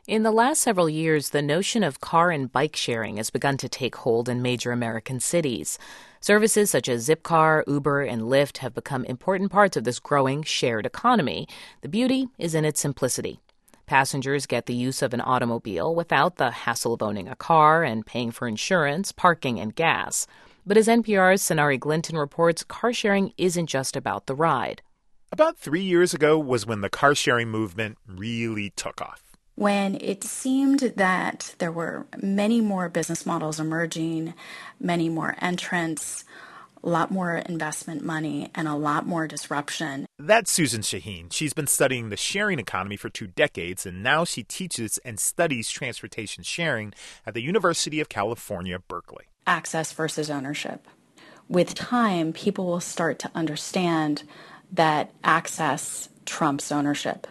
In the last several years, the notion of car and bike sharing has begun to take hold in major American cities. Services such as Zipcar, Uber, and Lyft have become important parts of this growing shared economy. The beauty is in its simplicity. Passengers get the use of an automobile without the hassle of owning a car and paying for insurance, parking, and gas. But as NPR's Sonari Glinton reports, car sharing isn't just about the ride. About 3 years ago was when the car-sharing movement really took off. When it seemed that there were many more business models emerging, many more entrants, a lot more investment money, and a lot more disruption. That's Susan Shaheen. She's been studying the sharing economy for 2 decades, and now she teaches and studies transportation sharing at the University of California, Berkeley. Access versus ownership. With time, people will start to understand that access trumps ownership,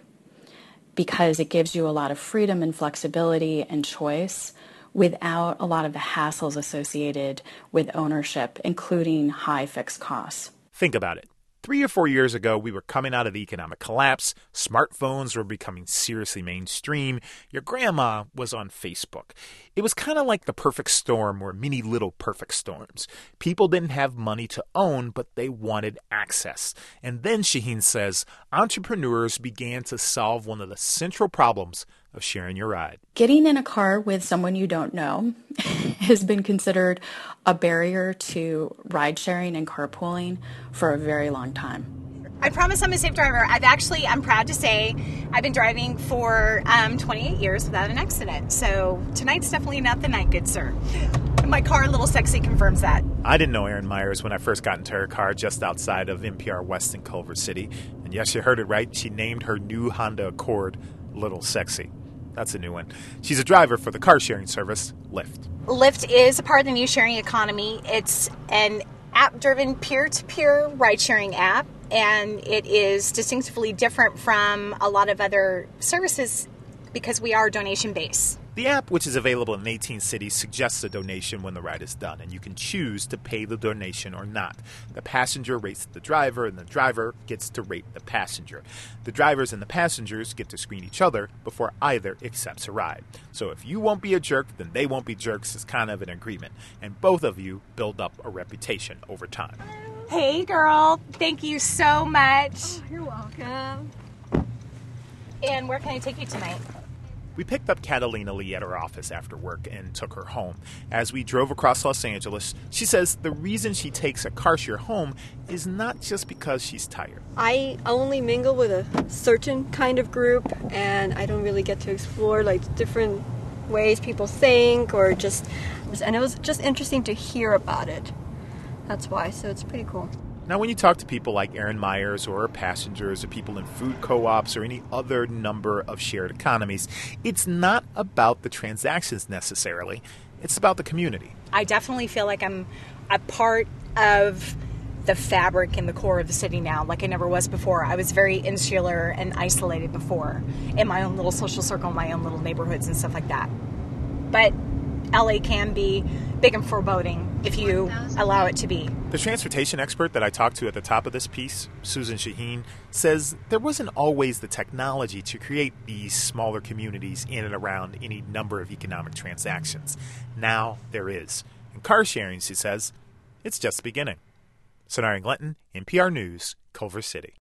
because it gives you a lot of freedom and flexibility and choice without a lot of the hassles associated with ownership, including high fixed costs. Think about it. 3 or 4 years ago, we were coming out of the economic collapse. Smartphones were becoming seriously mainstream. Your grandma was on Facebook. It was kind of like the perfect storm or many little perfect storms. People didn't have money to own, but they wanted access. And then, Shaheen says, entrepreneurs began to solve one of the central problems of sharing your ride. Getting in a car with someone you don't know has been considered a barrier to ride sharing and carpooling for a very long time. I promise I'm a safe driver. I'm proud to say I've been driving for 28 years without an accident. So tonight's definitely not the night, good sir. My car, Little Sexy, confirms that. I didn't know Erin Myers when I first got into her car just outside of NPR West in Culver City. And yes, you heard it right. She named her new Honda Accord Little Sexy. That's a new one. She's a driver for the car-sharing service, Lyft. Lyft is a part of the new sharing economy. It's an app-driven peer-to-peer ride-sharing app, and it is distinctively different from a lot of other services because we are donation-based. The app, which is available in 18 cities, suggests a donation when the ride is done, and you can choose to pay the donation or not. The passenger rates the driver, and the driver gets to rate the passenger. The drivers and the passengers get to screen each other before either accepts a ride. So if you won't be a jerk, then they won't be jerks is kind of an agreement, and both of you build up a reputation over time. Hey, girl. Thank you so much. Oh, you're welcome. And where can I take you tonight? We picked up Catalina Lee at her office after work and took her home. As we drove across Los Angeles, she says the reason she takes a car share home is not just because she's tired. I only mingle with a certain kind of group, and I don't really get to explore different ways people think and it was just interesting to hear about it. That's why, so it's pretty cool. Now, when you talk to people like Erin Myers or passengers or people in food co-ops or any other number of shared economies, it's not about the transactions necessarily. It's about the community. I definitely feel like I'm a part of the fabric and the core of the city now, like I never was before. I was very insular and isolated before in my own little social circle, my own little neighborhoods and stuff like that. But LA can be big and foreboding if you allow it to be. The transportation expert that I talked to at the top of this piece, Susan Shaheen, says there wasn't always the technology to create these smaller communities in and around any number of economic transactions. Now there is. And car sharing, she says, it's just beginning. Sonari Glinton, NPR News, Culver City.